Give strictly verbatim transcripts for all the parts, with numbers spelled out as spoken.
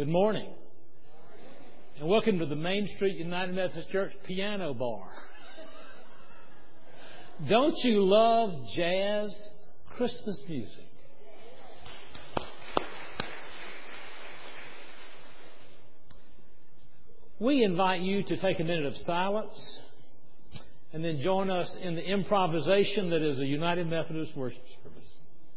Good morning. And welcome to the Main Street United Methodist Church Piano Bar. Don't you love jazz Christmas music? We invite you to take a minute of silence and then join us in the improvisation that is a United Methodist worship service.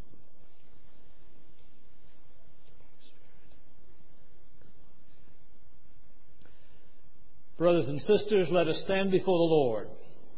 Brothers and sisters, let us stand before the Lord.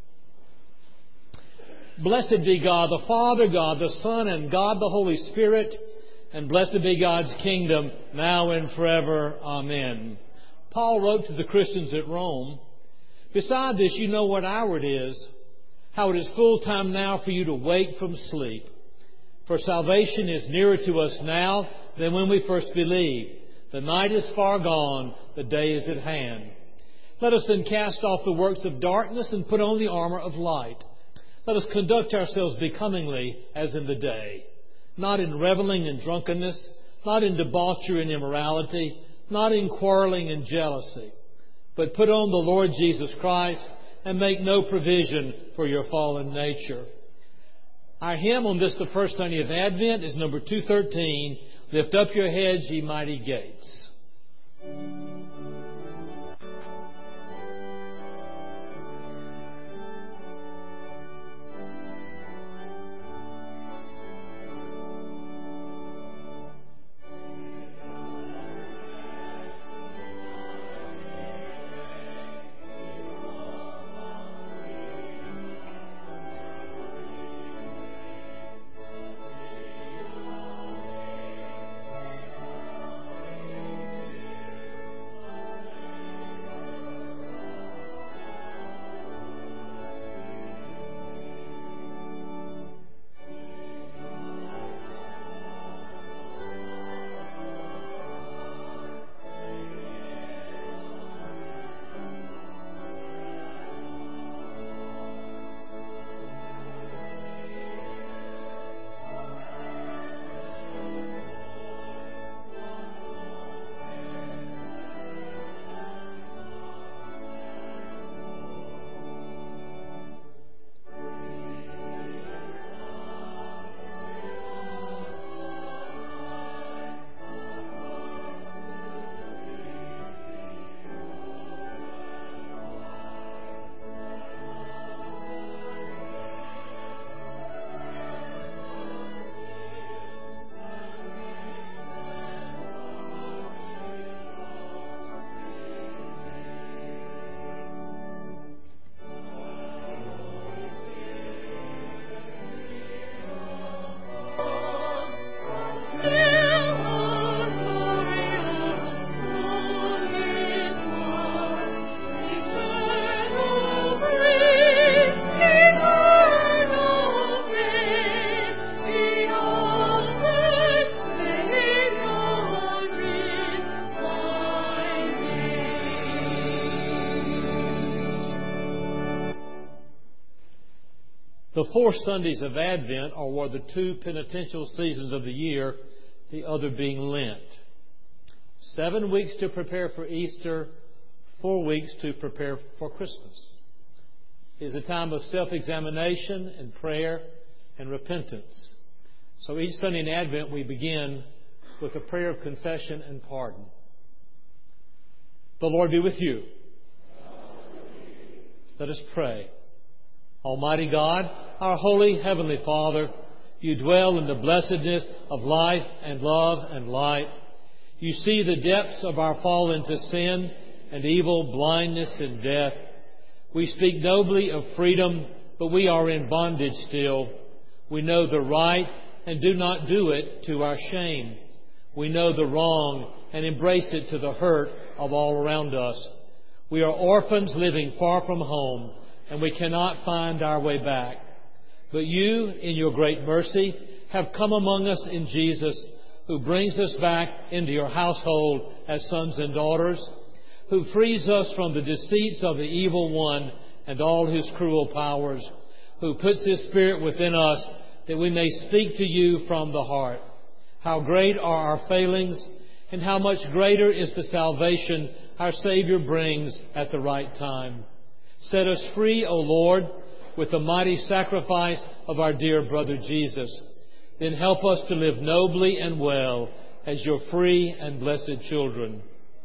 Blessed be God the Father, God the Son, and God the Holy Spirit, and blessed be God's kingdom, now and forever. Amen. Paul wrote to the Christians at Rome, "Beside this, you know what hour it is, how it is full time now for you to wake from sleep. For salvation is nearer to us now than when we first believed. The night is far gone, the day is at hand. Let us then cast off the works of darkness and put on the armor of light. Let us conduct ourselves becomingly as in the day, not in reveling and drunkenness, not in debauchery and immorality, not in quarreling and jealousy, but put on the Lord Jesus Christ and make no provision for your fallen nature." Our hymn on this, the first Sunday of Advent, is number two thirteen, "Lift up your heads, ye mighty gates." The four Sundays of Advent are one of the two penitential seasons of the year, the other being Lent. Seven weeks to prepare for Easter, four weeks to prepare for Christmas. It is a time of self-examination and prayer and repentance. So each Sunday in Advent we begin with a prayer of confession and pardon. The Lord be with you. Let us pray. Almighty God, our holy Heavenly Father, you dwell in the blessedness of life and love and light. You see the depths of our fall into sin and evil, blindness and death. We speak nobly of freedom, but we are in bondage still. We know the right and do not do it to our shame. We know the wrong and embrace it to the hurt of all around us. We are orphans living far from home, and we cannot find our way back. But you, in your great mercy, have come among us in Jesus, who brings us back into your household as sons and daughters, who frees us from the deceits of the evil one and all his cruel powers, who puts his Spirit within us that we may speak to you from the heart. How great are our failings, and how much greater is the salvation our Savior brings at the right time. Set us free, O Lord, with the mighty sacrifice of our dear brother Jesus. Then help us to live nobly and well as your free and blessed children.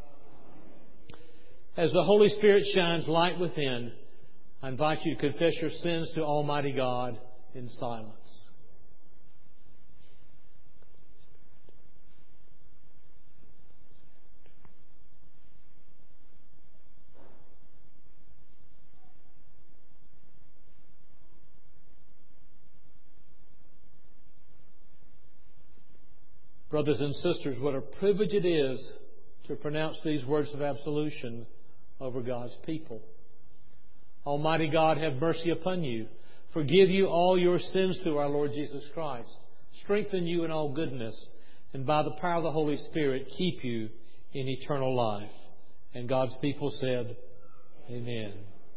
As the Holy Spirit shines light within, I invite you to confess your sins to Almighty God in silence. Brothers and sisters, what a privilege it is to pronounce these words of absolution over God's people. Almighty God, have mercy upon you. Forgive you all your sins through our Lord Jesus Christ. Strengthen you in all goodness, and by the power of the Holy Spirit, keep you in eternal life. And God's people said, Amen.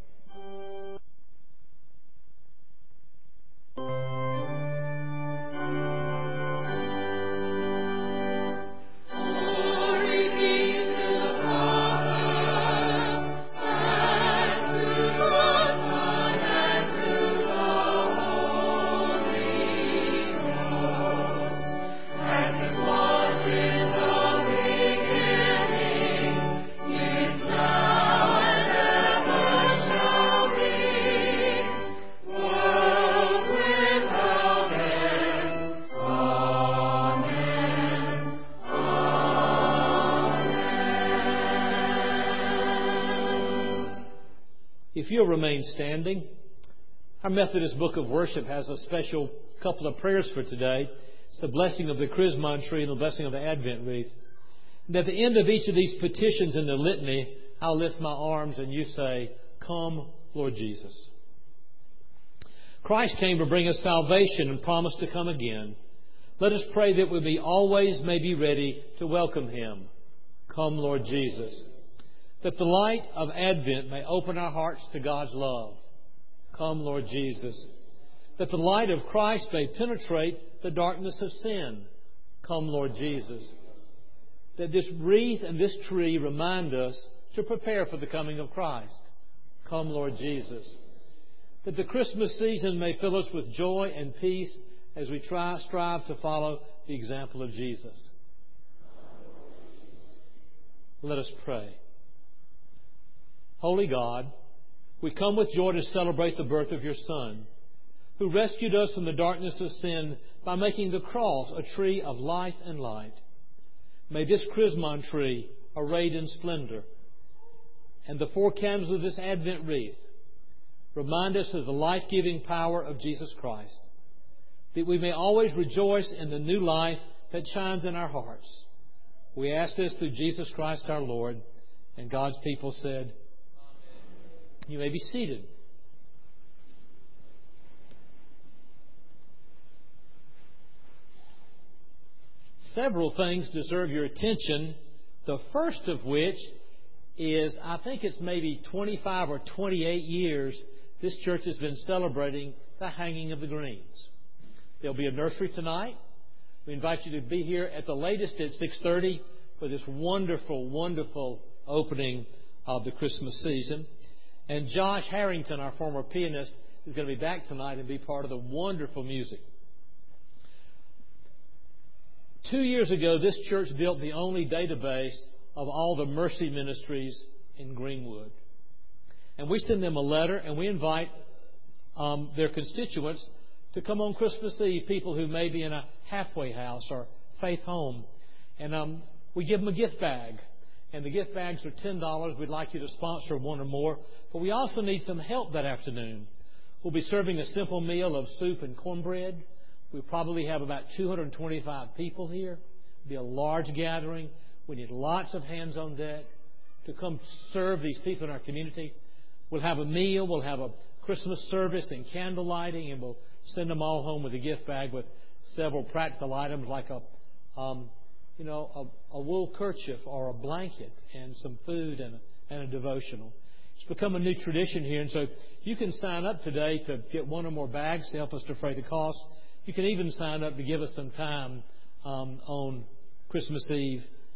If you'll remain standing, our Methodist Book of Worship has a special couple of prayers for today. It's the blessing of the Chrismon tree and the blessing of the Advent wreath. And at the end of each of these petitions in the litany, I'll lift my arms and you say, Come, Lord Jesus. Christ came to bring us salvation and promised to come again. Let us pray that we be always may be ready to welcome Him. Come, Lord Jesus. That the light of Advent may open our hearts to God's love. Come, Lord Jesus. That the light of Christ may penetrate the darkness of sin. Come, Lord Jesus. That this wreath and this tree remind us to prepare for the coming of Christ. Come, Lord Jesus. That the Christmas season may fill us with joy and peace as we try, strive to follow the example of Jesus. Let us pray. Holy God, we come with joy to celebrate the birth of your Son, who rescued us from the darkness of sin by making the cross a tree of life and light. May this Chrismon tree, arrayed in splendor, and the four candles of this Advent wreath remind us of the life-giving power of Jesus Christ, that we may always rejoice in the new life that shines in our hearts. We ask this through Jesus Christ our Lord, and God's people said, You may be seated. Several things deserve your attention. The first of which is, I think it's maybe twenty-five or twenty-eight years this church has been celebrating the hanging of the greens. There'll be a nursery tonight. We invite you to be here at the latest at six thirty for this wonderful, wonderful opening of the Christmas season. And Josh Harrington, our former pianist, is going to be back tonight and be part of the wonderful music. Two years ago, this church built the only database of all the mercy ministries in Greenwood. And we send them a letter and we invite um, their constituents to come on Christmas Eve, people who may be in a halfway house or faith home. And um, we give them a gift bag. And the gift bags are ten dollars. We'd like you to sponsor one or more. But we also need some help that afternoon. We'll be serving a simple meal of soup and cornbread. We probably have about two hundred twenty-five people here. It'll be a large gathering. We need lots of hands on deck to come serve these people in our community. We'll have a meal. We'll have a Christmas service and candle lighting. And we'll send them all home with a gift bag with several practical items like a... Um, you know, a, a wool kerchief or a blanket and some food and a, and a devotional. It's become a new tradition here, and so you can sign up today to get one or more bags to help us defray the cost. You can even sign up to give us some time um, on Christmas Eve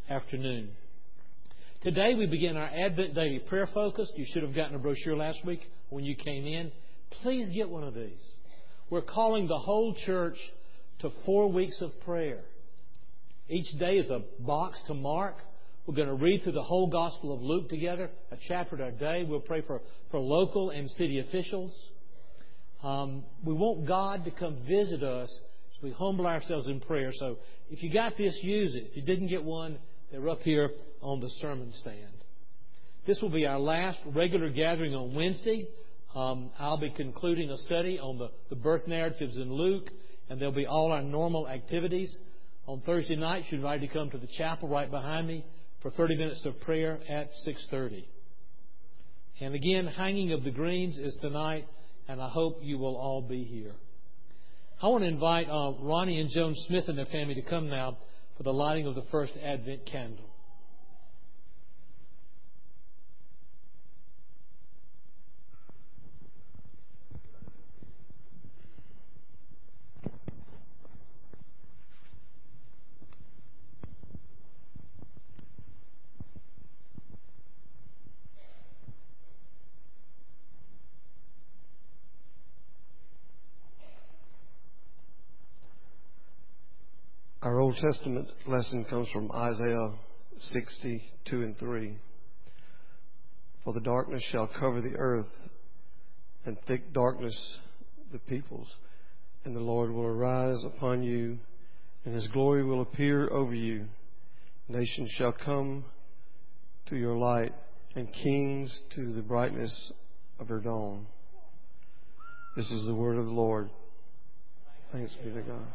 afternoon. Today we begin our Advent Daily Prayer Focus. You should have gotten a brochure last week when you came in. Please get one of these. We're calling the whole church to four weeks of prayer. Each day is a box to mark. We're going to read through the whole Gospel of Luke together, a chapter a day. We'll pray for, for local and city officials. Um, we want God to come visit us as we humble ourselves in prayer. So if you got this, use it. If you didn't get one, they're up here on the sermon stand. This will be our last regular gathering on Wednesday. Um, I'll be concluding a study on the, the birth narratives in Luke, and there'll be all our normal activities. On Thursday night, you're invited to come to the chapel right behind me for thirty minutes of prayer at six thirty. And again, hanging of the greens is tonight, and I hope you will all be here. I want to invite uh, Ronnie and Joan Smith and their family to come now for the lighting of the first Advent candle. Our Old Testament lesson comes from Isaiah sixty, two and three. For the darkness shall cover the earth, and thick darkness the peoples. And the Lord will arise upon you, and His glory will appear over you. Nations shall come to your light, and kings to the brightness of your dawn. This is the word of the Lord. Thanks be to God.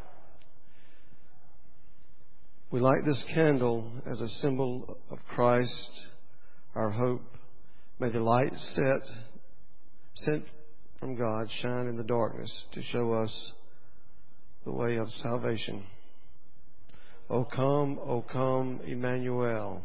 We light this candle as a symbol of Christ, our hope. May the light set, sent from God shine in the darkness to show us the way of salvation. O come, O come, Emmanuel.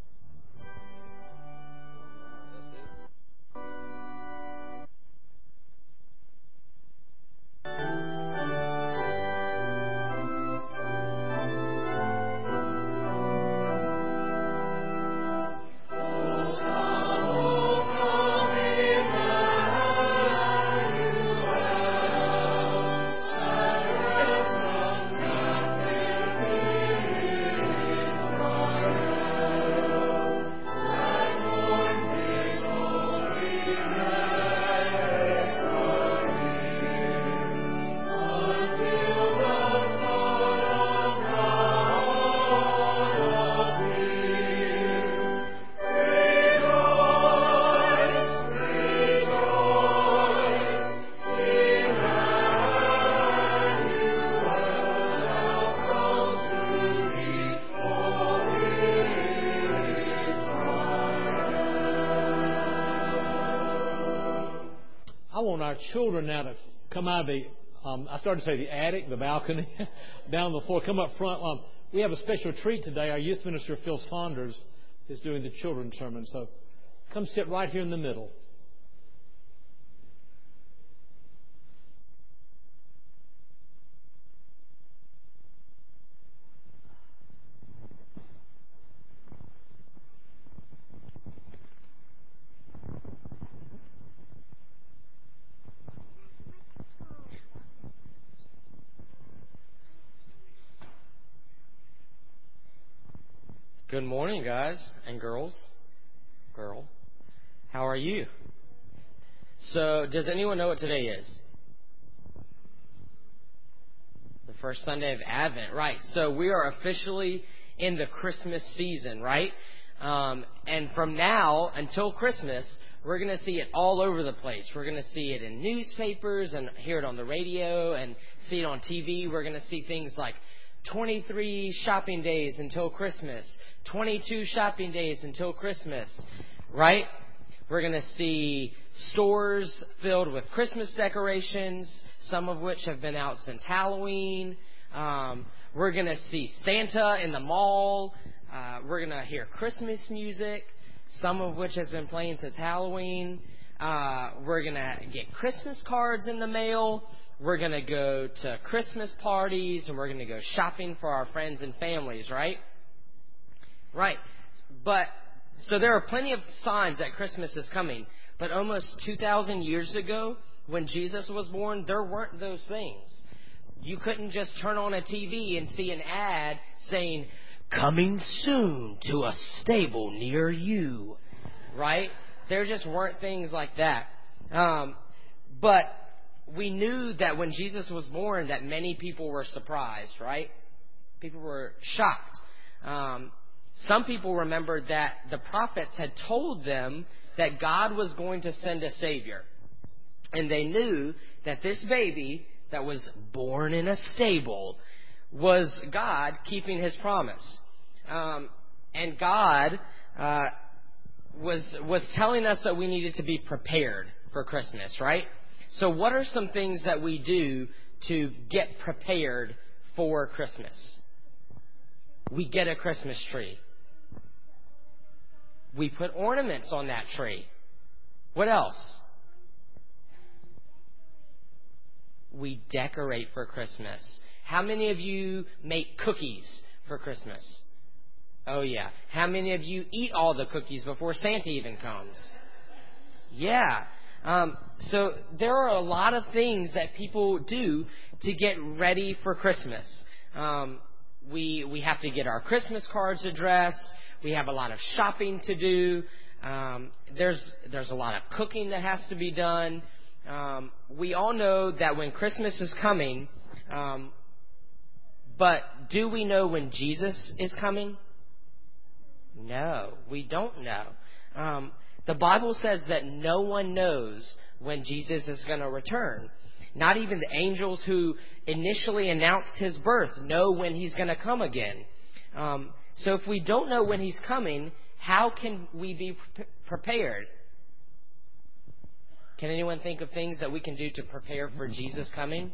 Our children now to come out of the, um, I started to say the attic, the balcony, down the floor, come up front. Um, we have a special treat today. Our youth minister, Phil Saunders, is doing the children's sermon. So come sit right here in the middle. Good morning, guys and girls. Girl. How are you? So, does anyone know what today is? The first Sunday of Advent, right. So, we are officially in the Christmas season, right? Um, and from now until Christmas, we're going to see it all over the place. We're going to see it in newspapers and hear it on the radio and see it on T V. We're going to see things like twenty-three shopping days until Christmas, twenty-two shopping days until Christmas, right? We're going to see stores filled with Christmas decorations, some of which have been out since Halloween. Um, we're going to see Santa in the mall. Uh, we're going to hear Christmas music, some of which has been playing since Halloween. Uh, we're going to get Christmas cards in the mail. We're going to go to Christmas parties, and we're going to go shopping for our friends and families, right? Right. But, so there are plenty of signs that Christmas is coming. But almost two thousand years ago, when Jesus was born, there weren't those things. You couldn't just turn on a T V and see an ad saying, "Coming soon to a stable near you." Right? There just weren't things like that. Um, but we knew that when Jesus was born that many people were surprised, right? People were shocked. Um, some people remembered that the prophets had told them that God was going to send a Savior. And they knew that this baby that was born in a stable was God keeping His promise. Um, and God uh, was was telling us that we needed to be prepared for Christmas, right? So what are some things that we do to get prepared for Christmas? We get a Christmas tree. We put ornaments on that tree. What else? We decorate for Christmas. How many of you make cookies for Christmas? Oh, yeah. How many of you eat all the cookies before Santa even comes? Yeah. Um, so there are a lot of things that people do to get ready for Christmas. Um, we we have to get our Christmas cards addressed. We have a lot of shopping to do. Um, there's there's a lot of cooking that has to be done. Um, we all know that when Christmas is coming, um, but do we know when Jesus is coming? No, we don't know. Um, the Bible says that no one knows when Jesus is going to return. Not even the angels who initially announced His birth know when He's going to come again. Um, so if we don't know when He's coming, how can we be pre- prepared? Can anyone think of things that we can do to prepare for Jesus coming?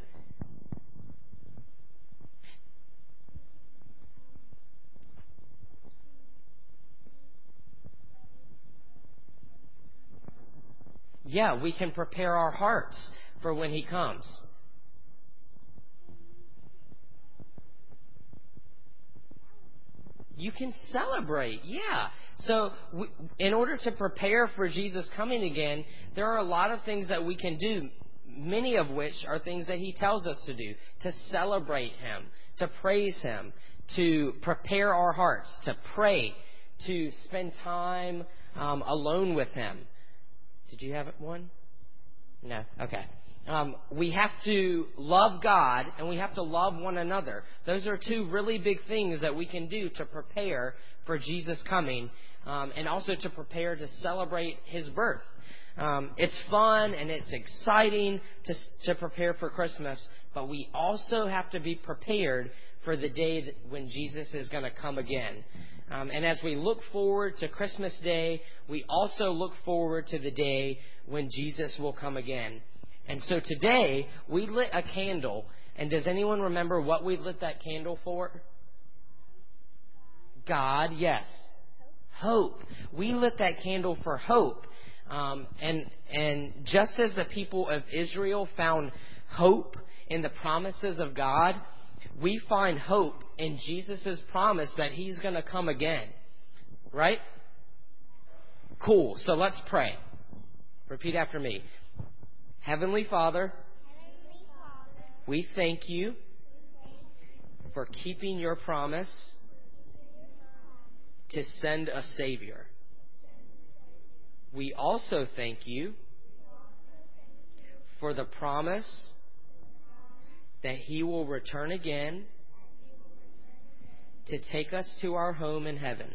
Yeah, we can prepare our hearts for when He comes. You can celebrate, yeah. So we, in order to prepare for Jesus coming again, there are a lot of things that we can do, many of which are things that He tells us to do, to celebrate Him, to praise Him, to prepare our hearts, to pray, to spend time um, alone with Him. Did you have one? No? Okay. Um, we have to love God and we have to love one another. Those are two really big things that we can do to prepare for Jesus coming um, and also to prepare to celebrate His birth. Um, it's fun and it's exciting to, to prepare for Christmas, but we also have to be prepared for the day that when Jesus is going to come again. Um, and as we look forward to Christmas Day, we also look forward to the day when Jesus will come again. And so today, we lit a candle. And does anyone remember what we lit that candle for? God, yes. Hope. We lit that candle for hope. Um, and, and just as the people of Israel found hope in the promises of God, we find hope in Jesus' promise that He's going to come again. Right? Cool. So let's pray. Repeat after me. Heavenly Father, we thank You for keeping Your promise to send a Savior. We also thank You for the promise that He will return again to take us to our home in heaven.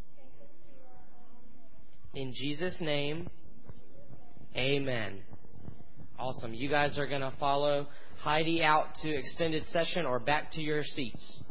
In Jesus' name, amen. Awesome. You guys are going to follow Heidi out to extended session or back to your seats.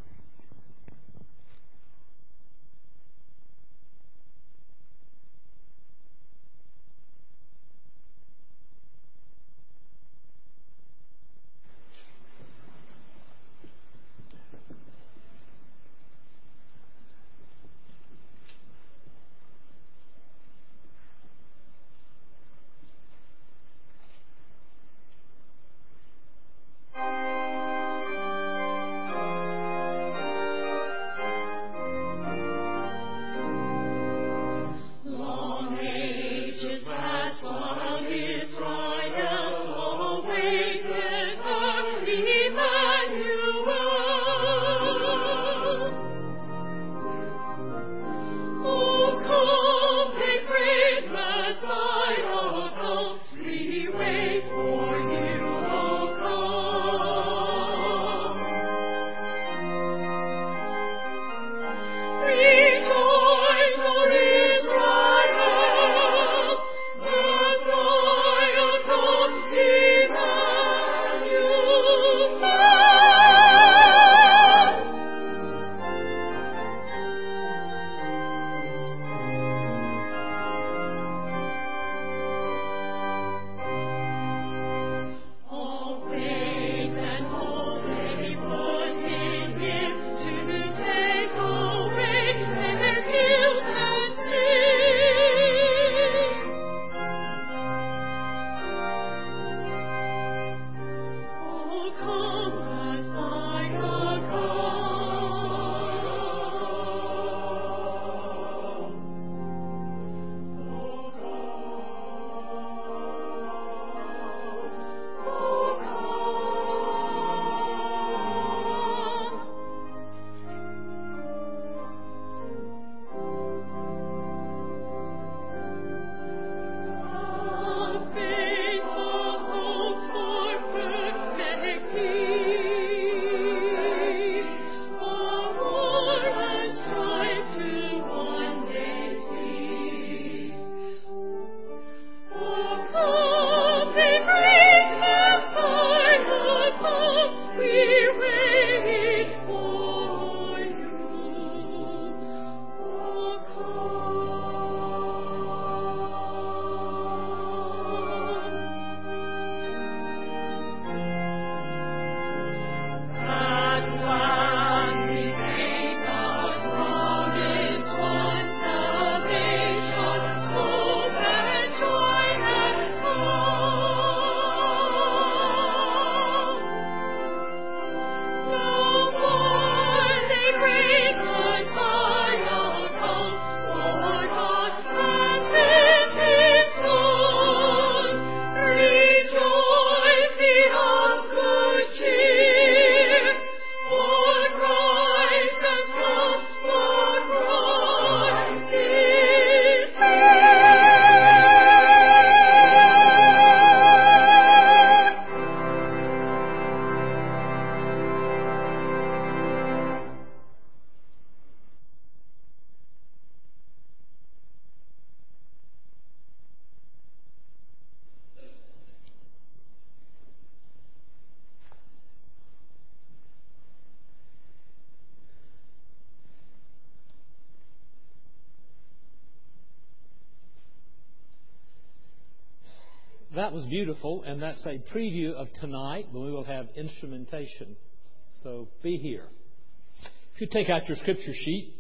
That was beautiful, and that's a preview of tonight when we will have instrumentation. So be here. If you take out your scripture sheet,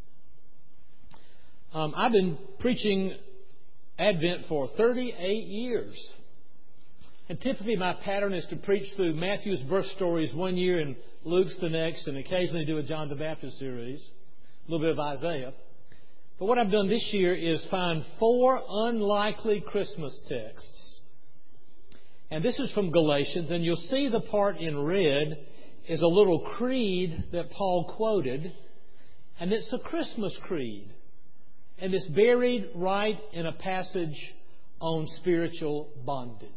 um, I've been preaching Advent for thirty-eight years. And typically my pattern is to preach through Matthew's birth stories one year and Luke's the next, and occasionally do a John the Baptist series, a little bit of Isaiah. But what I've done this year is find four unlikely Christmas texts. And this is from Galatians, and you'll see the part in red is a little creed that Paul quoted, and it's a Christmas creed. And it's buried right in a passage on spiritual bondage.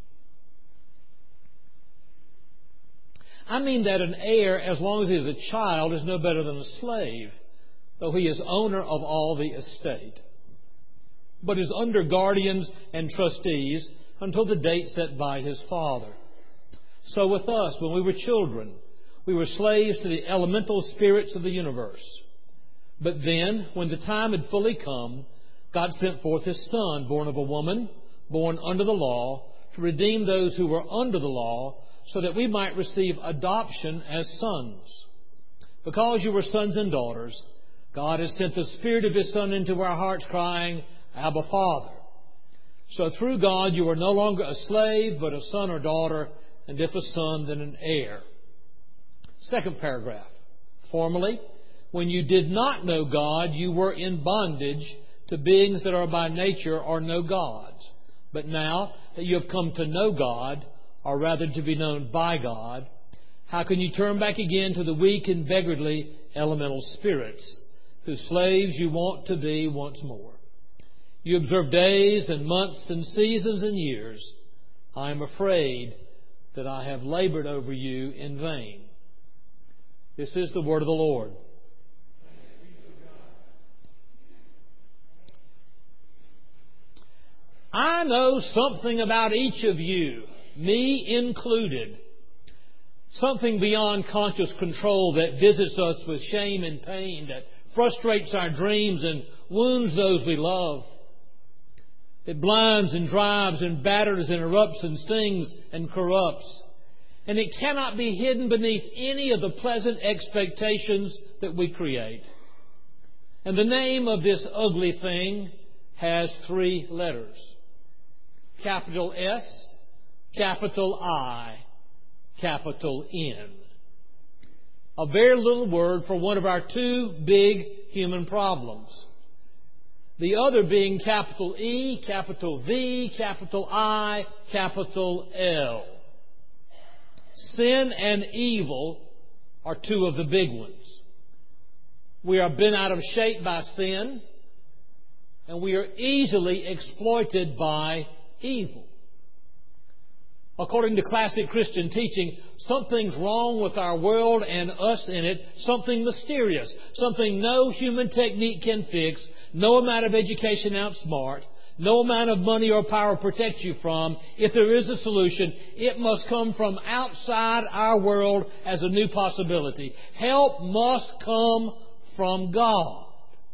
I mean that an heir, as long as he is a child, is no better than a slave, though he is owner of all the estate, but is under guardians and trustees until the date set by his father. So with us, when we were children, we were slaves to the elemental spirits of the universe. But then, when the time had fully come, God sent forth His Son, born of a woman, born under the law, to redeem those who were under the law, so that we might receive adoption as sons. Because you were sons and daughters, God has sent the Spirit of His Son into our hearts, crying, Abba, Father. So through God you are no longer a slave, but a son or daughter, and if a son, then an heir. Second paragraph. Formerly, when you did not know God, you were in bondage to beings that are by nature or no gods. But now that you have come to know God, or rather to be known by God, how can you turn back again to the weak and beggarly elemental spirits, whose slaves you want to be once more? You observe days and months and seasons and years. I am afraid that I have labored over you in vain. This is the word of the Lord. I know something about each of you, me included. Something beyond conscious control that visits us with shame and pain, that frustrates our dreams and wounds those we love. It blinds and drives and batters and erupts and stings and corrupts. And it cannot be hidden beneath any of the pleasant expectations that we create. And the name of this ugly thing has three letters. Capital S, capital I, capital N. A very little word for one of our two big human problems. The other being capital E, capital V, capital I, capital L. Sin and evil are two of the big ones. We are bent out of shape by sin, and we are easily exploited by evil. According to classic Christian teaching, something's wrong with our world and us in it, something mysterious, something no human technique can fix, no amount of education outsmart, no amount of money or power protect you from. If there is a solution, it must come from outside our world as a new possibility. Help must come from God.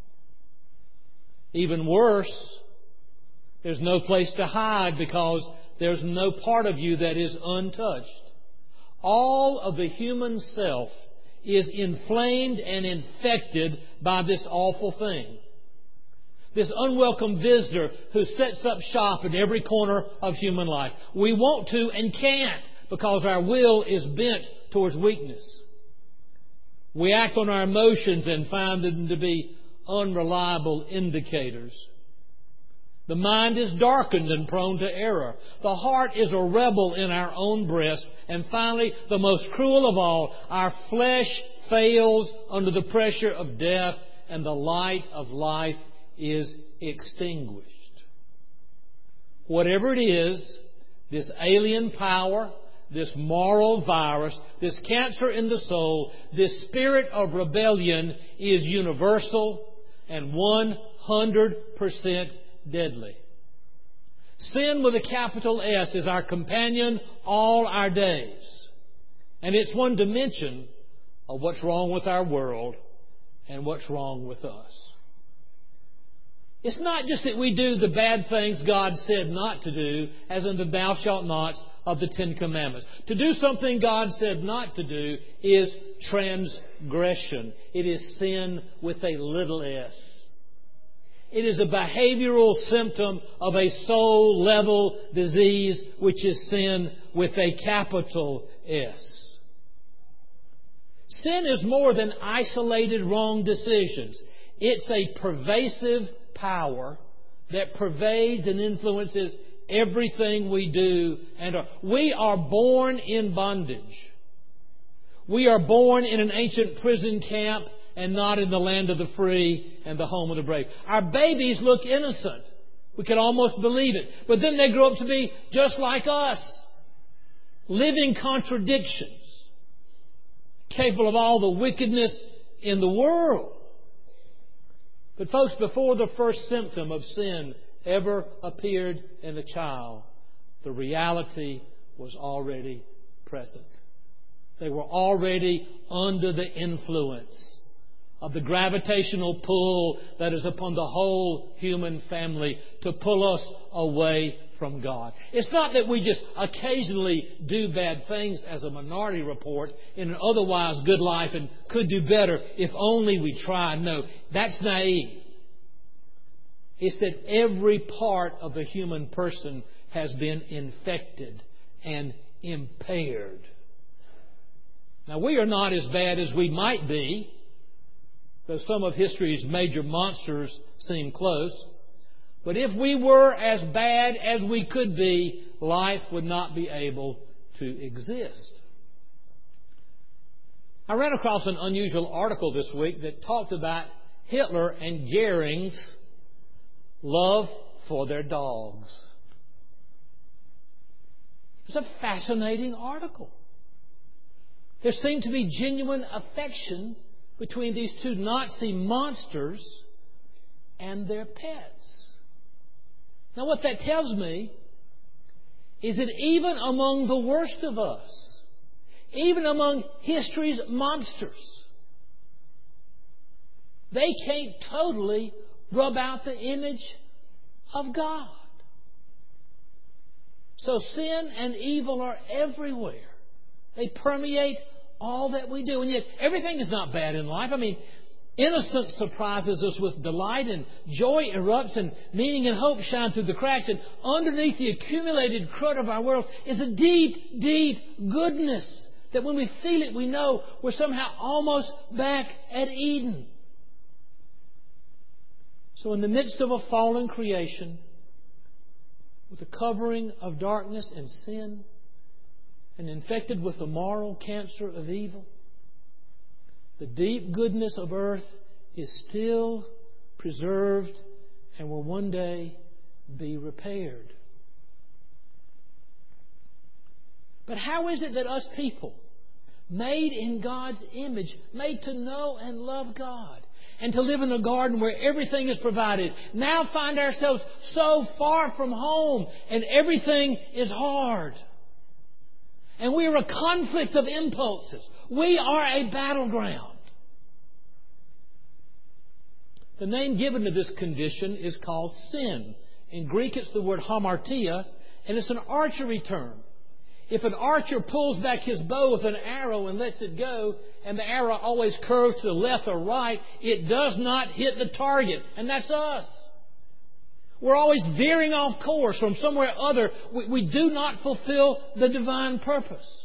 Even worse, there's no place to hide because there's no part of you that is untouched. All of the human self is inflamed and infected by this awful thing. This unwelcome visitor who sets up shop in every corner of human life. We want to and can't because our will is bent towards weakness. We act on our emotions and find them to be unreliable indicators. The mind is darkened and prone to error. The heart is a rebel in our own breast. And finally, the most cruel of all, our flesh fails under the pressure of death and the light of life is extinguished. Whatever it is, this alien power, this moral virus, this cancer in the soul, this spirit of rebellion is universal and one hundred percent deadly. Sin with a capital S is our companion all our days. And it's one dimension of what's wrong with our world and what's wrong with us. It's not just that we do the bad things God said not to do, as in the thou shalt nots of the Ten Commandments. To do something God said not to do is transgression. It is sin with a little s. It is a behavioral symptom of a soul-level disease, which is sin with a capital S. Sin is more than isolated wrong decisions. It's a pervasive power that pervades and influences everything we do and are. We are born in bondage. We are born in an ancient prison camp and not in the land of the free and the home of the brave. Our babies look innocent. We can almost believe it. But then they grow up to be just like us. Living contradictions. Capable of all the wickedness in the world. But folks, before the first symptom of sin ever appeared in the child, the reality was already present. They were already under the influence of the gravitational pull that is upon the whole human family to pull us away from God. It's not that we just occasionally do bad things as a minority report in an otherwise good life and could do better if only we try. No, that's naive. It's that every part of the human person has been infected and impaired. Now, we are not as bad as we might be, though some of history's major monsters seem close. But if we were as bad as we could be, life would not be able to exist. I ran across an unusual article this week that talked about Hitler and Goering's love for their dogs. It's a fascinating article. There seemed to be genuine affection between these two Nazi monsters and their pets. Now, what that tells me is that even among the worst of us, even among history's monsters, they can't totally rub out the image of God. So sin and evil are everywhere. They permeate all that we do. And yet, everything is not bad in life. I mean, innocence surprises us with delight, and joy erupts, and meaning and hope shine through the cracks. And underneath the accumulated crud of our world is a deep, deep goodness that when we feel it, we know we're somehow almost back at Eden. So in the midst of a fallen creation, with a covering of darkness and sin, and infected with the moral cancer of evil, the deep goodness of earth is still preserved and will one day be repaired. But how is it that us people, made in God's image, made to know and love God, and to live in a garden where everything is provided, now find ourselves so far from home and everything is hard? And we are a conflict of impulses. We are a battleground. The name given to this condition is called sin. In Greek, it's the word hamartia, and it's an archery term. If an archer pulls back his bow with an arrow and lets it go, and the arrow always curves to the left or right, it does not hit the target. And that's us. We're always veering off course from somewhere or other. We, we do not fulfill the divine purpose.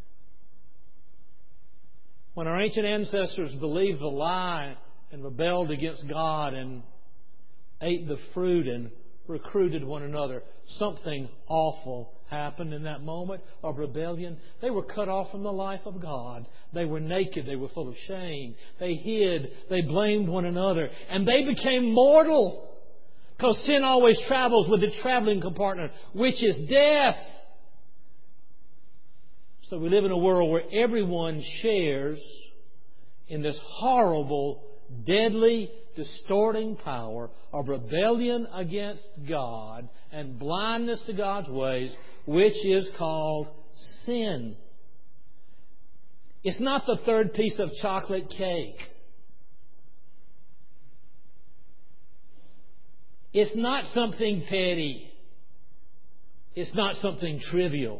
When our ancient ancestors believed the lie and rebelled against God and ate the fruit and recruited one another, something awful happened in that moment of rebellion. They were cut off from the life of God. They were naked. They were full of shame. They hid. They blamed one another. And they became mortal. Because sin always travels with its traveling compartment, which is death. So we live in a world where everyone shares in this horrible, deadly, distorting power of rebellion against God and blindness to God's ways, which is called sin. It's not the third piece of chocolate cake. It's not something petty. It's not something trivial.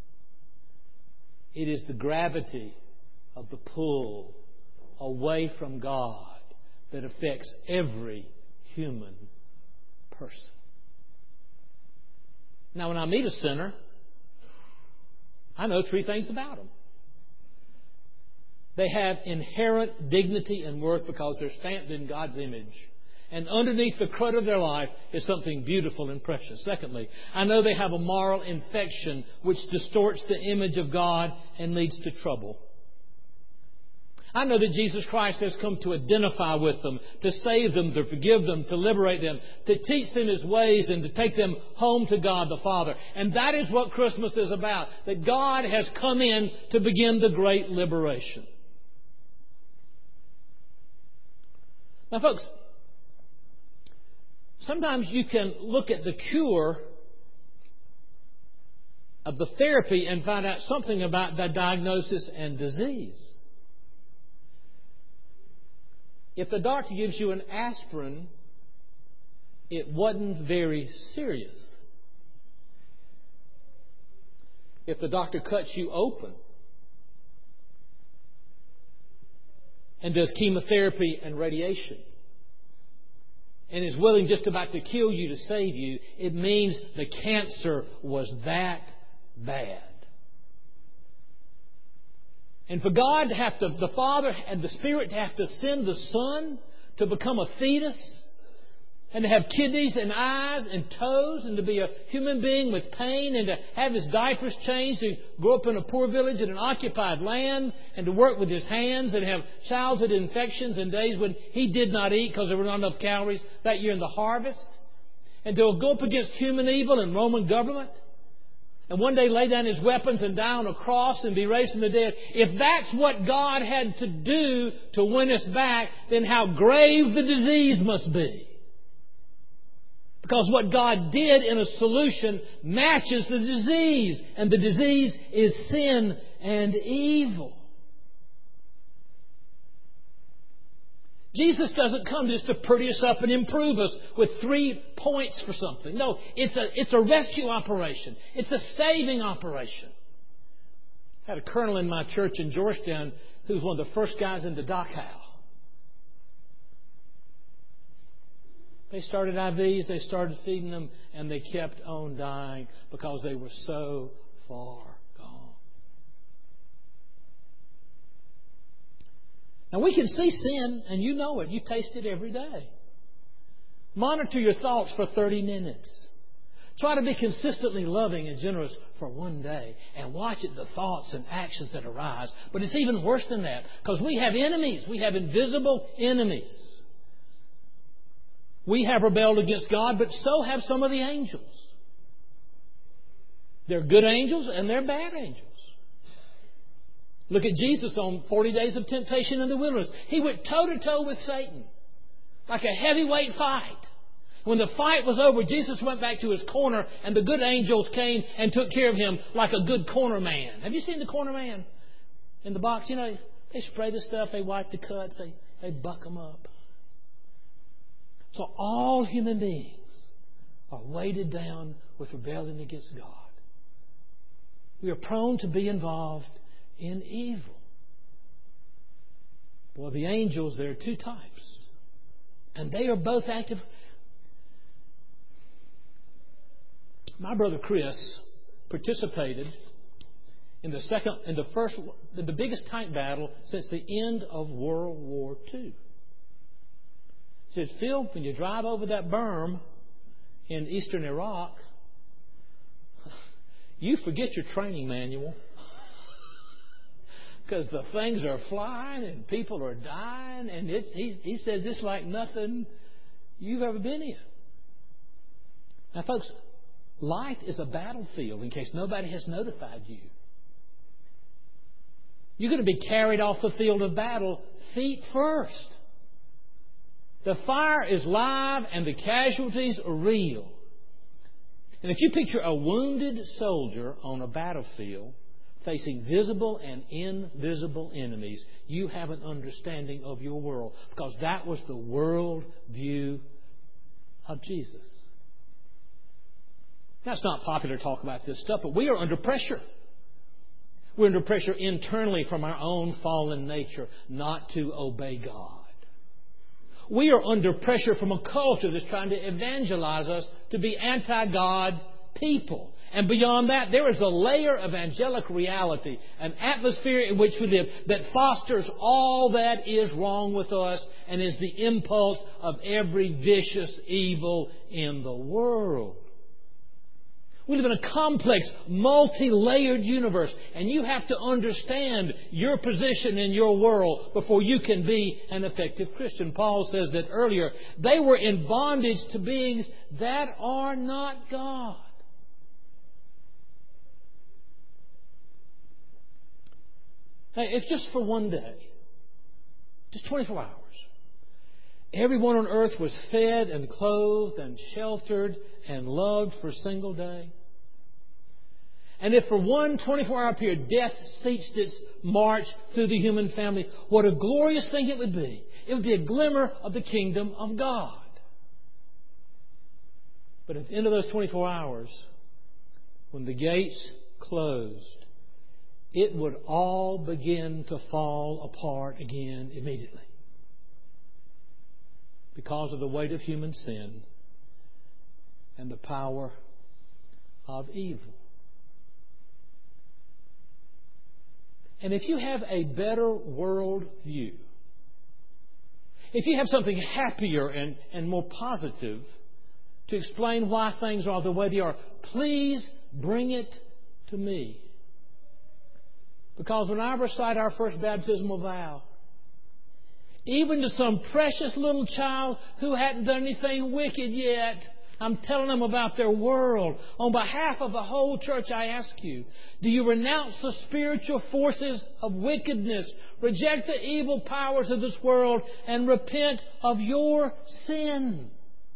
It is the gravity of the pull away from God that affects every human person. Now, when I meet a sinner, I know three things about them. They have inherent dignity and worth because they're stamped in God's image. And underneath the crud of their life is something beautiful and precious. Secondly, I know they have a moral infection which distorts the image of God and leads to trouble. I know that Jesus Christ has come to identify with them, to save them, to forgive them, to liberate them, to teach them His ways and to take them home to God the Father. And that is what Christmas is about, that God has come in to begin the great liberation. Now, folks, sometimes you can look at the cure of the therapy and find out something about the diagnosis and disease. If the doctor gives you an aspirin, it wasn't very serious. If the doctor cuts you open and does chemotherapy and radiation and is willing just about to kill you to save you, it means the cancer was that bad. And for God to have to, the Father and the Spirit to have to send the Son to become a fetus and to have kidneys and eyes and toes and to be a human being with pain and to have his diapers changed, to grow up in a poor village in an occupied land and to work with his hands and have childhood infections and days when he did not eat because there were not enough calories that year in the harvest, and to go up against human evil and Roman government, and one day lay down his weapons and die on a cross and be raised from the dead. If that's what God had to do to win us back, then how grave the disease must be. Because what God did in a solution matches the disease. And the disease is sin and evil. Jesus doesn't come just to pretty us up and improve us with three points for something. No, it's a, it's a rescue operation. It's a saving operation. I had a colonel in my church in Georgetown who was one of the first guys into Dachau. They started I Vs, they started feeding them, and they kept on dying because they were so far gone. Now, we can see sin, and you know it. You taste it every day. Monitor your thoughts for thirty minutes. Try to be consistently loving and generous for one day. And watch it, the thoughts and actions that arise. But it's even worse than that, because we have enemies. We have invisible enemies. We have rebelled against God, but so have some of the angels. They're good angels and they're bad angels. Look at Jesus on forty days of temptation in the wilderness. He went toe-to-toe with Satan, like a heavyweight fight. When the fight was over, Jesus went back to his corner and the good angels came and took care of him like a good corner man. Have you seen the corner man in the box? You know, they spray the stuff, they wipe the cuts, they, they buck them up. So all human beings are weighted down with rebellion against God. We are prone to be involved in evil. Well, the angels, there are two types. And they are both active. My brother Chris participated in the second, in the first, in the biggest tank battle since the end of World War Two. He said, Phil, when you drive over that berm in eastern Iraq, you forget your training manual. Because the things are flying and people are dying. And it's, he, he says it's like nothing you've ever been in. Now, folks, life is a battlefield, in case nobody has notified you. You're going to be carried off the field of battle feet first. The fire is live and the casualties are real. And if you picture a wounded soldier on a battlefield facing visible and invisible enemies, you have an understanding of your world, because that was the world view of Jesus. Now, it's not popular to talk about this stuff, but we are under pressure. We're under pressure internally from our own fallen nature not to obey God. We are under pressure from a culture that's trying to evangelize us to be anti-God people. And beyond that, there is a layer of angelic reality, an atmosphere in which we live that fosters all that is wrong with us and is the impulse of every vicious evil in the world. We live in a complex, multi-layered universe, and you have to understand your position in your world before you can be an effective Christian. Paul says that earlier, they were in bondage to beings that are not God. Hey, if just for one day, just twenty-four hours, everyone on earth was fed and clothed and sheltered and loved for a single day, and if for one twenty-four hour period death ceased its march through the human family, what a glorious thing it would be. It would be a glimmer of the kingdom of God. But at the end of those twenty-four hours, when the gates closed, it would all begin to fall apart again immediately. Because of the weight of human sin and the power of evil. And if you have a better world view, if you have something happier and, and more positive to explain why things are the way they are, please bring it to me. Because when I recite our first baptismal vow, even to some precious little child who hadn't done anything wicked yet, I'm telling them about their world. On behalf of the whole church, I ask you, do you renounce the spiritual forces of wickedness, reject the evil powers of this world, and repent of your sin?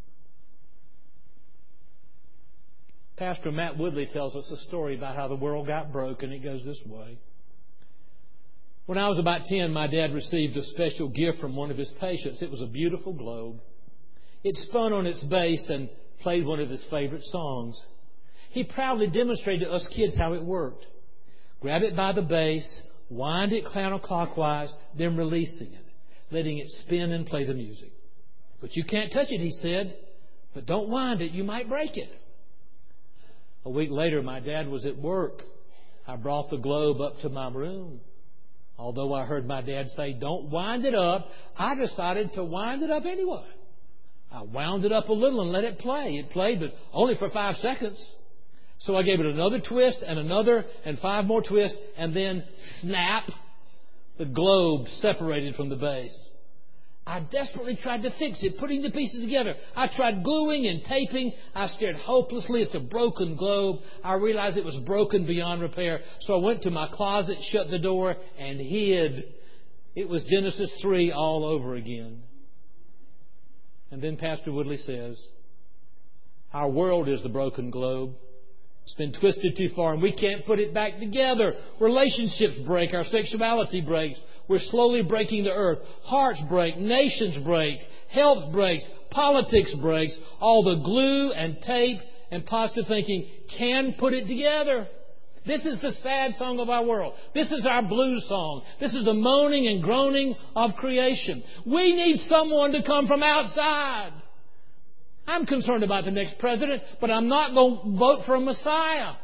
Pastor Matt Woodley tells us a story about how the world got broken. It goes this way. When I was about ten, my dad received a special gift from one of his patients. It was a beautiful globe. It spun on its base and played one of his favorite songs. He proudly demonstrated to us kids how it worked. Grab it by the base, wind it counterclockwise, then releasing it, letting it spin and play the music. But you can't touch it, he said. But don't wind it, you might break it. A week later, my dad was at work. I brought the globe up to my room. Although I heard my dad say, don't wind it up, I decided to wind it up anyway. I wound it up a little and let it play. It played, but only for five seconds. So I gave it another twist and another and five more twists, and then snap, the globe separated from the base. I desperately tried to fix it, putting the pieces together. I tried gluing and taping. I stared hopelessly at the broken globe. I realized it was broken beyond repair. So I went to my closet, shut the door, and hid. It was Genesis three all over again. And then Pastor Woodley says, our world is the broken globe. It's been twisted too far and we can't put it back together. Relationships break. Our sexuality breaks. We're slowly breaking the earth. Hearts break. Nations break. Health breaks. Politics breaks. All the glue and tape and positive thinking can put it together. This is the sad song of our world. This is our blues song. This is the moaning and groaning of creation. We need someone to come from outside. I'm concerned about the next president, but I'm not going to vote for a Messiah.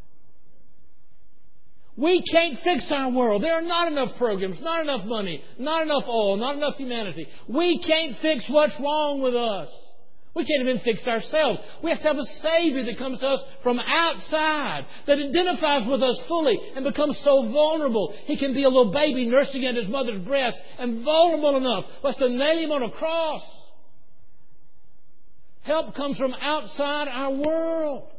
We can't fix our world. There are not enough programs, not enough money, not enough oil, not enough humanity. We can't fix what's wrong with us. We can't even fix ourselves. We have to have a Savior that comes to us from outside, that identifies with us fully and becomes so vulnerable. He can be a little baby nursing at his mother's breast and vulnerable enough for us to nail him on a cross. Help comes from outside our world.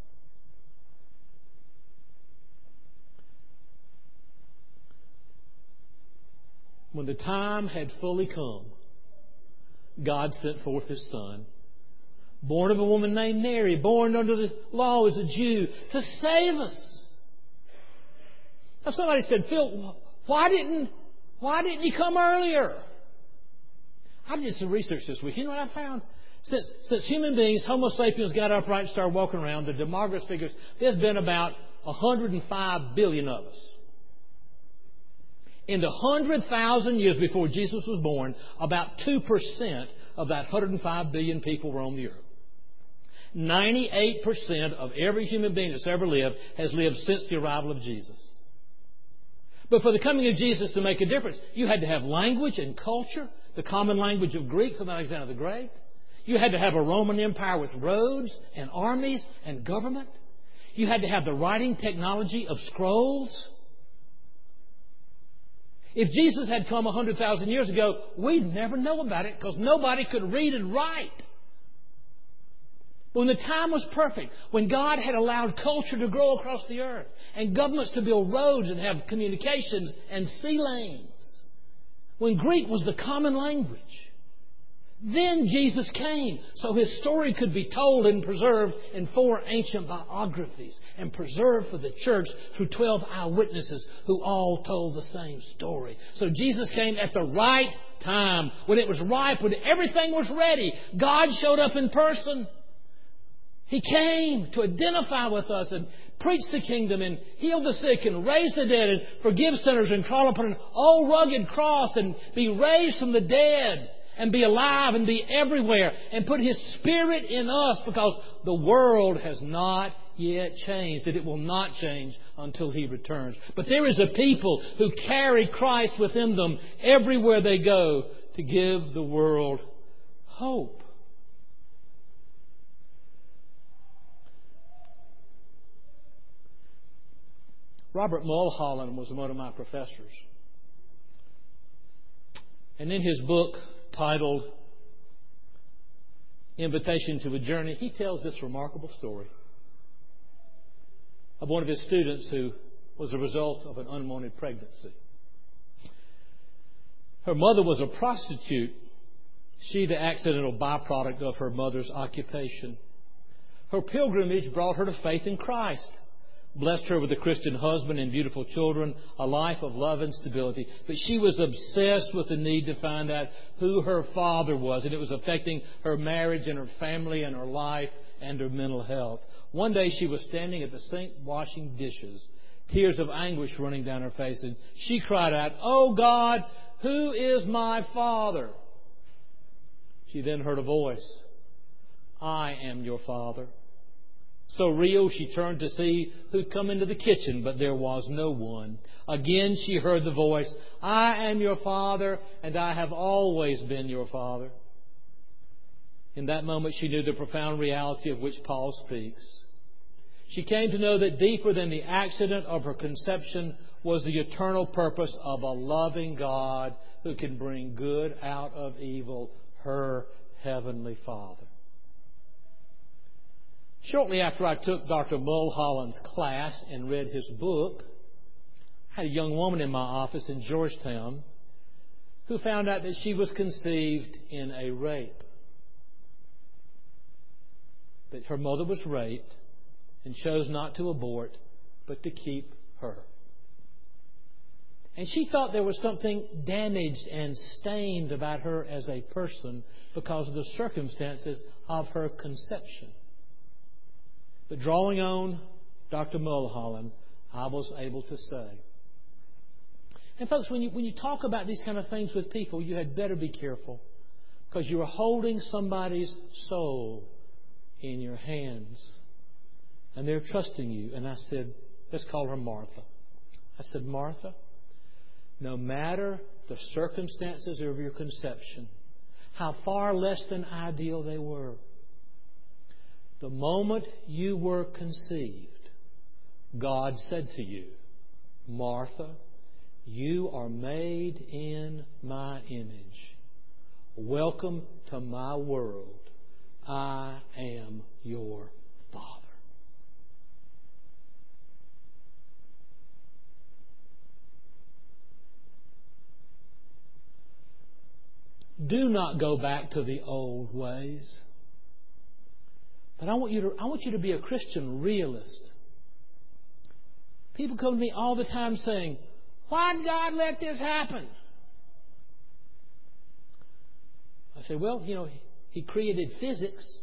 When the time had fully come, God sent forth His Son, born of a woman named Mary, born under the law as a Jew, to save us. Now somebody said, Phil, why didn't, why didn't He come earlier? I did some research this week. You know what I found? Since, since human beings, Homo sapiens, got upright and started walking around, the demographics figures, there's been about one hundred five billion of us. In the one hundred thousand years before Jesus was born, about two percent of that one hundred five billion people roam the earth. ninety-eight percent of every human being that's ever lived has lived since the arrival of Jesus. But for the coming of Jesus to make a difference, you had to have language and culture, the common language of Greek from Alexander the Great. You had to have a Roman Empire with roads and armies and government. You had to have the writing technology of scrolls. If Jesus had come one hundred thousand years ago, we'd never know about it because nobody could read and write. When the time was perfect, when God had allowed culture to grow across the earth and governments to build roads and have communications and sea lanes, when Greek was the common language, then Jesus came so His story could be told and preserved in four ancient biographies and preserved for the church through twelve eyewitnesses who all told the same story. So Jesus came at the right time, when it was ripe, when everything was ready. God showed up in person. He came to identify with us and preach the kingdom and heal the sick and raise the dead and forgive sinners and crawl upon an old rugged cross and be raised from the dead and be alive and be everywhere and put His Spirit in us, because the world has not yet changed, and it will not change until He returns. But there is a people who carry Christ within them everywhere they go to give the world hope. Robert Mulholland was one of my professors. And in his book titled Invitation to a Journey, he tells this remarkable story of one of his students who was a result of an unwanted pregnancy. Her mother was a prostitute, she the accidental byproduct of her mother's occupation. Her pilgrimage brought her to faith in Christ, blessed her with a Christian husband and beautiful children, a life of love and stability. But she was obsessed with the need to find out who her father was, and it was affecting her marriage and her family and her life and her mental health. One day she was standing at the sink washing dishes, tears of anguish running down her face, and she cried out, "Oh God, who is my father?" She then heard a voice, "I am your father." So real, she turned to see who'd come into the kitchen, but there was no one. Again she heard the voice, "I am your father, and I have always been your father." In that moment she knew the profound reality of which Paul speaks. She came to know that deeper than the accident of her conception was the eternal purpose of a loving God who can bring good out of evil, her Heavenly Father. Shortly after I took Doctor Mulholland's class and read his book, I had a young woman in my office in Georgetown who found out that she was conceived in a rape. That her mother was raped and chose not to abort, but to keep her. And she thought there was something damaged and stained about her as a person because of the circumstances of her conception. But drawing on Doctor Mulholland, I was able to say. And folks, when you, when you talk about these kind of things with people, you had better be careful, because you are holding somebody's soul in your hands. And they're trusting you. And I said, let's call her Martha. I said, "Martha, no matter the circumstances of your conception, how far less than ideal they were, the moment you were conceived, God said to you, 'Martha, you are made in my image. Welcome to my world. I am your Father.'" Do not go back to the old ways. But I want you to, I want you to be a Christian realist. People come to me all the time saying, "Why did God let this happen?" I say, well, you know, He created physics.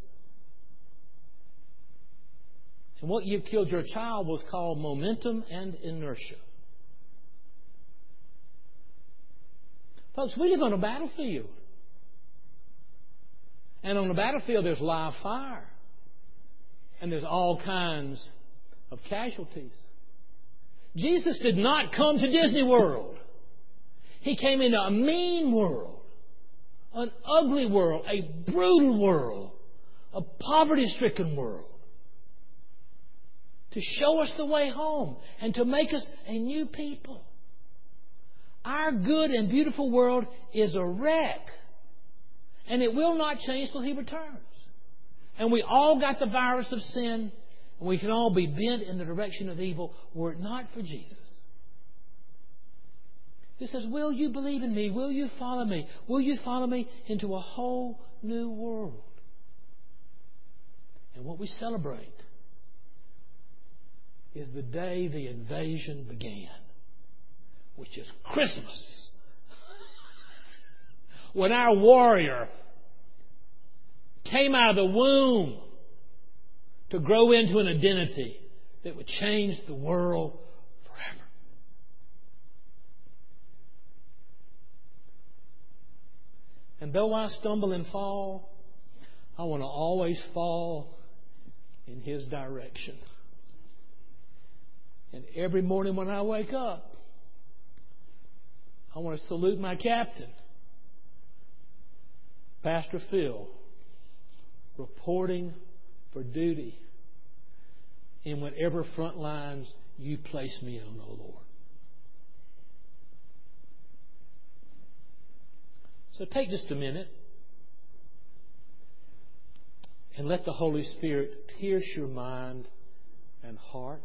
And what you killed your child was called momentum and inertia. Folks, we live on a battlefield. And on the battlefield there's live fire. And there's all kinds of casualties. Jesus did not come to Disney World. He came into a mean world, an ugly world, a brutal world, a poverty-stricken world, to show us the way home and to make us a new people. Our good and beautiful world is a wreck, and it will not change till He returns. And we all got the virus of sin, and we can all be bent in the direction of evil were it not for Jesus. He says, will you believe in me? Will you follow me? Will you follow me into a whole new world? And what we celebrate is the day the invasion began, which is Christmas. When our warrior came out of the womb to grow into an identity that would change the world forever. And though I stumble and fall, I want to always fall in His direction. And every morning when I wake up, I want to salute my captain, Pastor Phil, reporting for duty in whatever front lines you place me on, O Lord. So take just a minute and let the Holy Spirit pierce your mind and heart.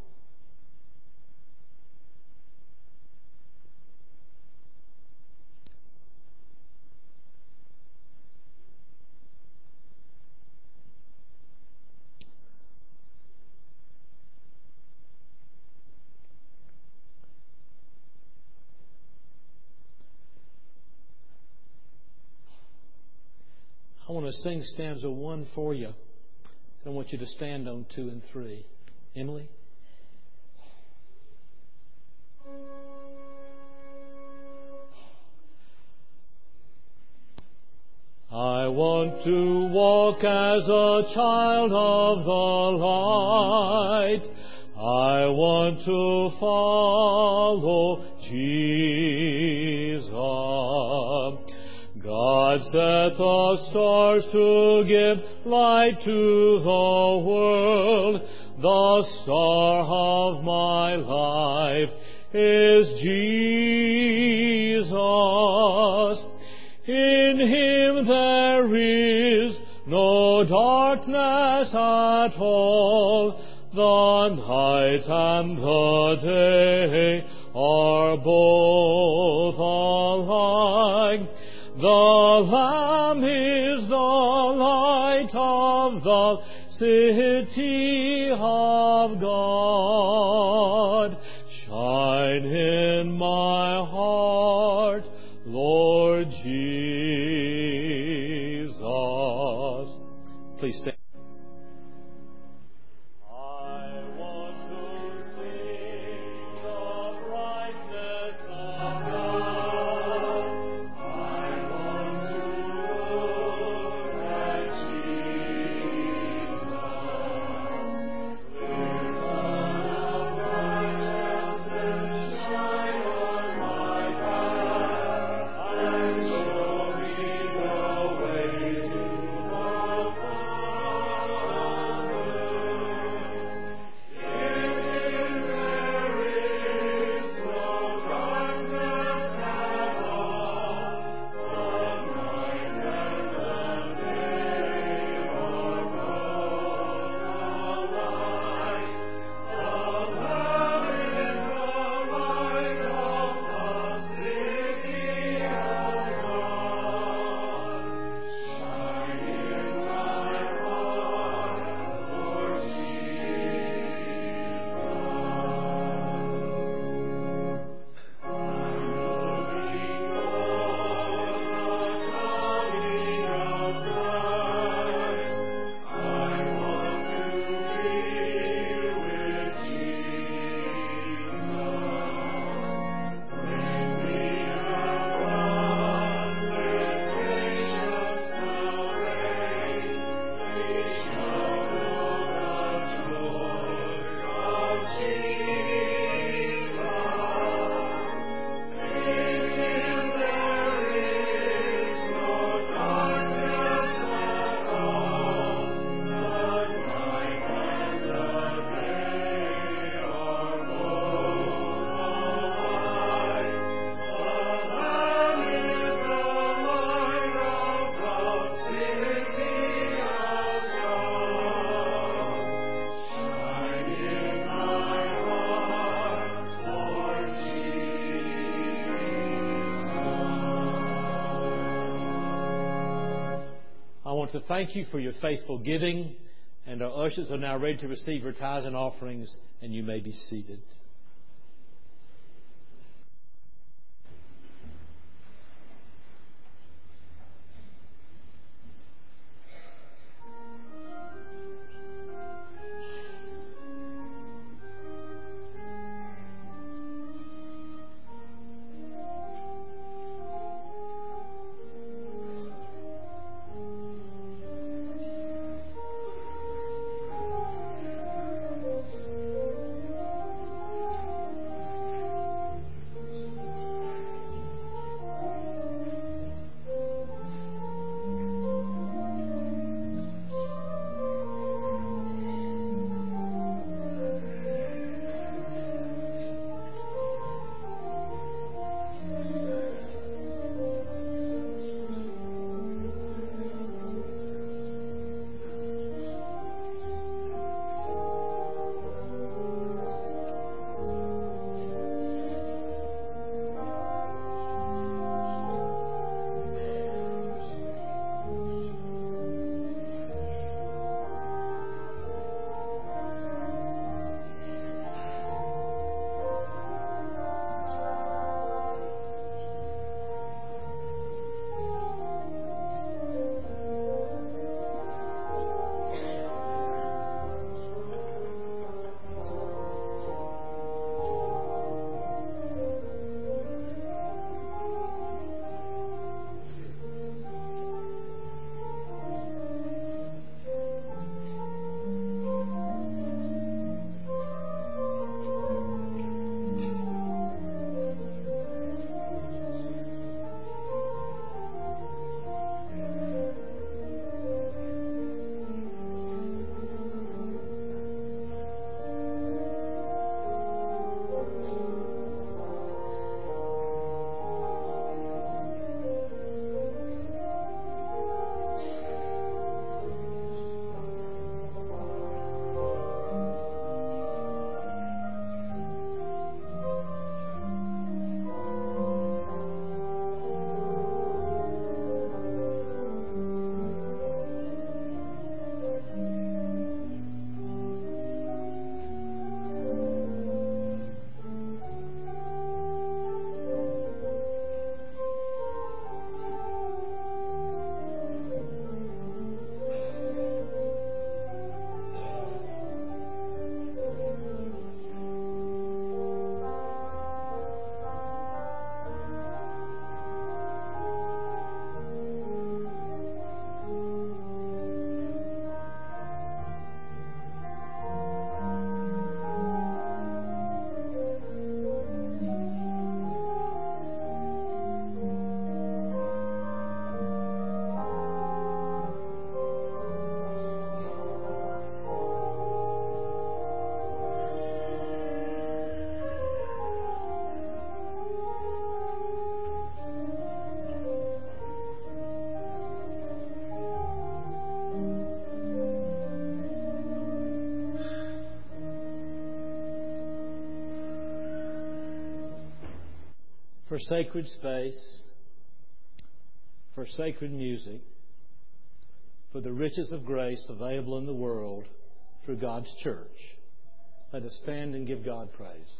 I want to sing stanza one for you. I want you to stand on two and three. Emily? I want to walk as a child of the light. I want to follow Jesus. God set the stars to give light to the world. The star of my life is Jesus. In Him there is no darkness at all. The night and the day are both alike. The Lamb is the light of the city of God. Shine in my heart, Lord Jesus. Please stand. Jesus, clear want to thank you for your faithful giving, and our ushers are now ready to receive your tithes and offerings, and you may be seated. For sacred space, for sacred music, for the riches of grace available in the world through God's church. Let us stand and give God praise.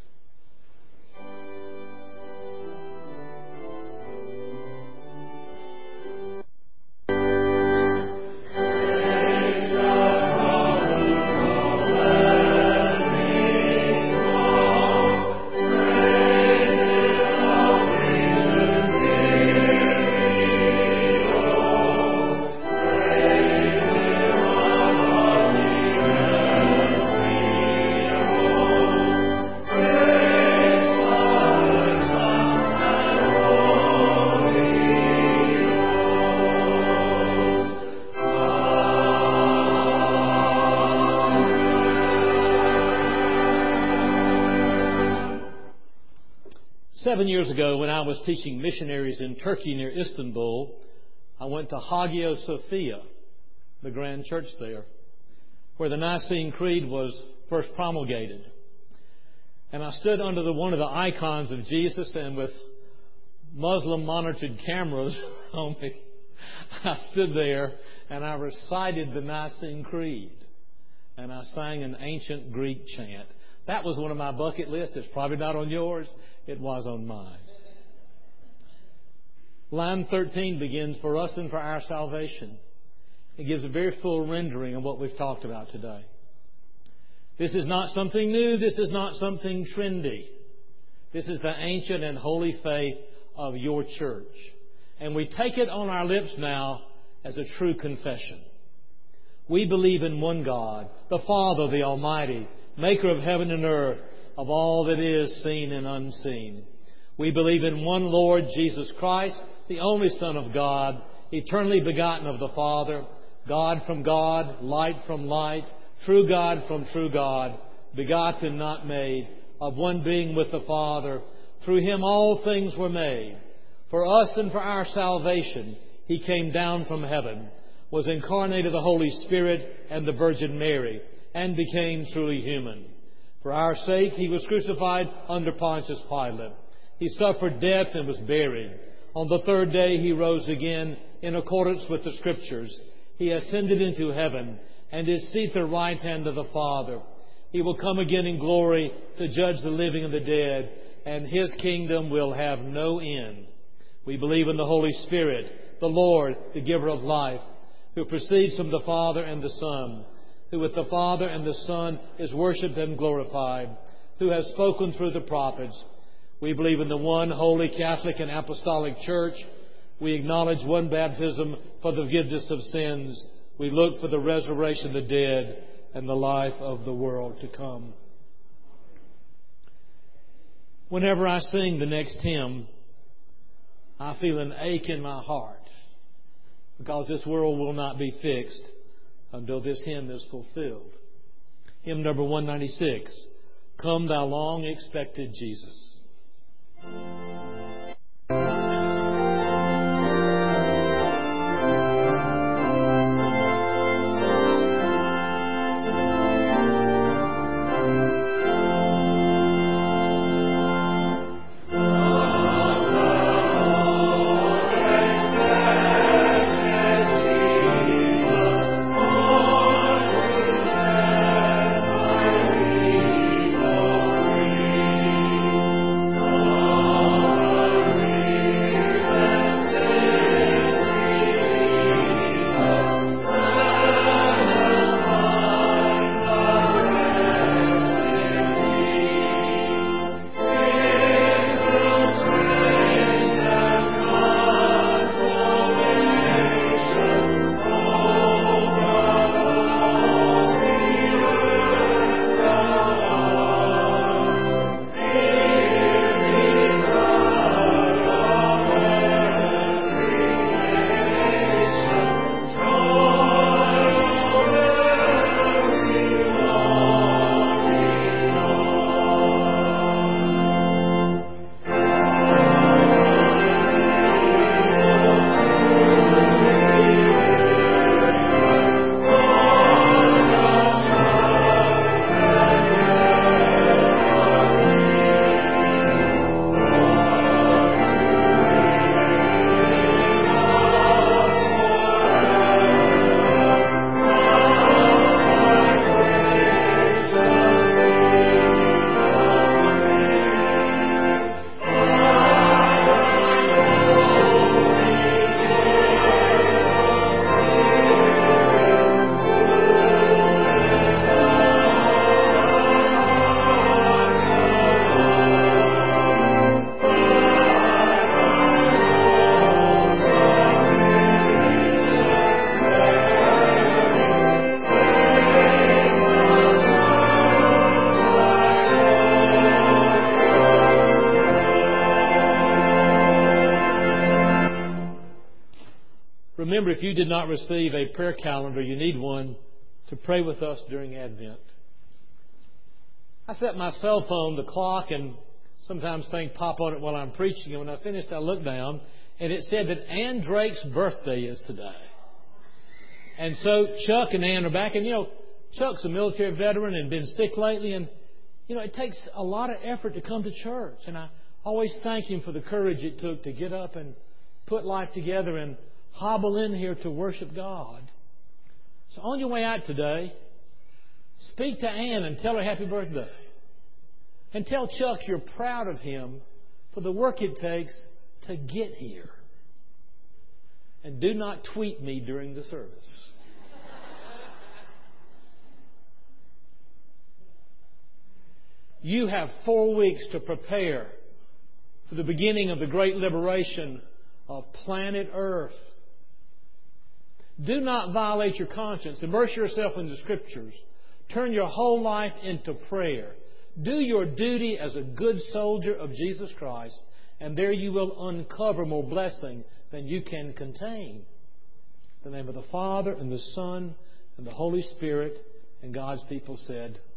Seven years ago, when I was teaching missionaries in Turkey near Istanbul, I went to Hagia Sophia, the grand church there, where the Nicene Creed was first promulgated. And I stood under the, one of the icons of Jesus, and with Muslim monitored cameras on me, I stood there and I recited the Nicene Creed. And I sang an ancient Greek chant. That was one of my bucket lists. It's probably not on yours. It was on mine. Line thirteen begins, for us and for our salvation. It gives a very full rendering of what we've talked about today. This is not something new. This is not something trendy. This is the ancient and holy faith of your church. And we take it on our lips now as a true confession. We believe in one God, the Father, the Almighty, maker of heaven and earth, of all that is seen and unseen. We believe in one Lord Jesus Christ, the only Son of God, eternally begotten of the Father, God from God, light from light, true God from true God, begotten, not made, of one being with the Father. Through Him all things were made. For us and for our salvation, He came down from heaven, was incarnate of the Holy Spirit and the Virgin Mary, and became truly human. For our sake, He was crucified under Pontius Pilate. He suffered death and was buried. On the third day, He rose again in accordance with the Scriptures. He ascended into heaven and is seated at the right hand of the Father. He will come again in glory to judge the living and the dead, and His kingdom will have no end. We believe in the Holy Spirit, the Lord, the giver of life, who proceeds from the Father and the Son, who with the Father and the Son is worshipped and glorified, who has spoken through the prophets. We believe in the one holy Catholic and Apostolic Church. We acknowledge one baptism for the forgiveness of sins. We look for the resurrection of the dead and the life of the world to come. Whenever I sing the next hymn, I feel an ache in my heart, because this world will not be fixed until this hymn is fulfilled. Hymn number one ninety-six, Come Thou Long Expected Jesus. Remember, if you did not receive a prayer calendar, you need one to pray with us during Advent. I set my cell phone, the clock, and sometimes things pop on it while I'm preaching. And when I finished, I looked down, and it said that Ann Drake's birthday is today. And so Chuck and Ann are back. And, you know, Chuck's a military veteran and been sick lately. And, you know, it takes a lot of effort to come to church. And I always thank him for the courage it took to get up and put life together and hobble in here to worship God. So on your way out today, speak to Ann and tell her happy birthday. And tell Chuck you're proud of him for the work it takes to get here. And do not tweet me during the service. You have four weeks to prepare for the beginning of the great liberation of planet Earth. Do not violate your conscience. Immerse yourself in the Scriptures. Turn your whole life into prayer. Do your duty as a good soldier of Jesus Christ, and there you will uncover more blessing than you can contain. In the name of the Father, and the Son, and the Holy Spirit, and God's people said,